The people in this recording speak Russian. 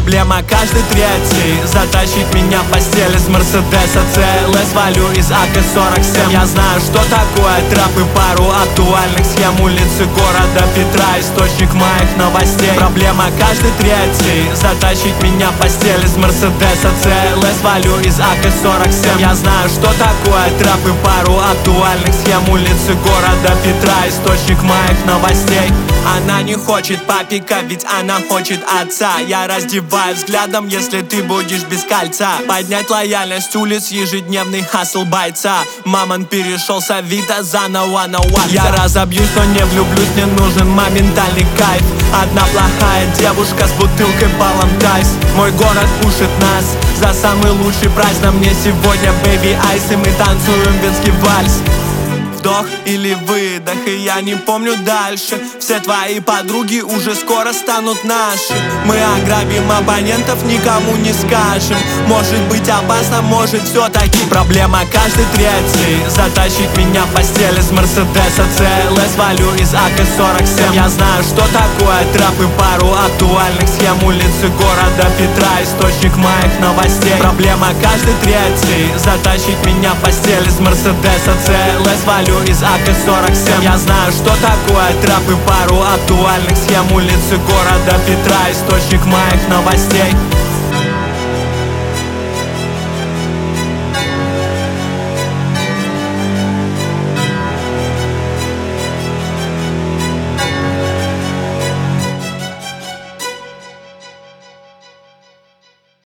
Проблема каждый третий затащить меня в постель из Мерседеса CLS. Валю из АК-47. Я знаю, что такое трэп и пару актуальных схем. Улицы города Петра, источник моих новостей. Проблема каждый третий затащить меня в постель из Мерседеса CLS. Валю из АК-47. Я знаю, что такое трэп и пару актуальных схем. Улицы города Петра, источник моих новостей. Она не хочет папика, ведь она хочет отца. Я раздеваю взглядом, если ты будешь без кольца. Поднять лояльность улиц, ежедневный хасл бойца. Мамон перешел с Авито заново на WhatsApp. Я разобьюсь, но не влюблюсь, мне нужен моментальный кайф. Одна плохая девушка с бутылкой баллом тайс. Мой город пушит нас за самый лучший прайс. На мне сегодня Baby Ice, и мы танцуем венский вальс. Вдох или выдох, и я не помню дальше. Все твои подруги уже скоро станут наши. Мы ограбим абонентов, никому не скажем. Может быть опасно, может все-таки. Проблема каждый третий затащить меня в постель из Мерседеса CLS. Валю из АК-47. Я знаю, что такое трэп и пару актуальных схем. Улицы города Петра, источник моих новостей. Проблема каждый третий затащить меня в постель из Мерседеса CLS. Валю из АК-47. Я знаю, что такое трэп и пару актуальных схем. Улицы города Петра, источник моих новостей.